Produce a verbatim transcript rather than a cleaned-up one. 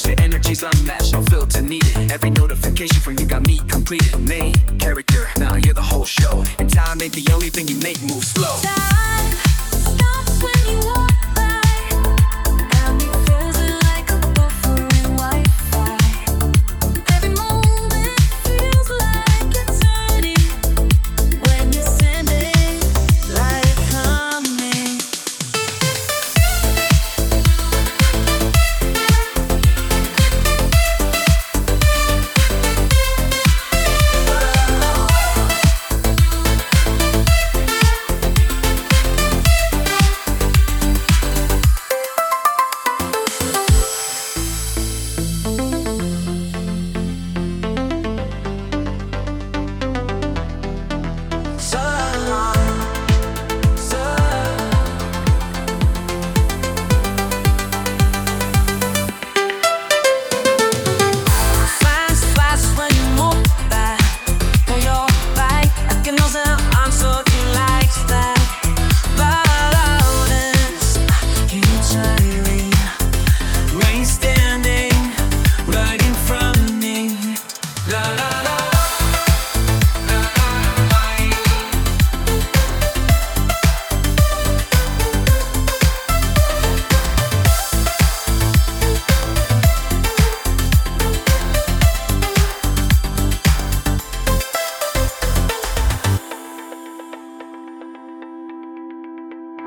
works, your energy's unmatched, no filter needed. Every notification from you got me completed. Main character, now you're the whole show. And time ain't the only thing you make move slow. Time stops when you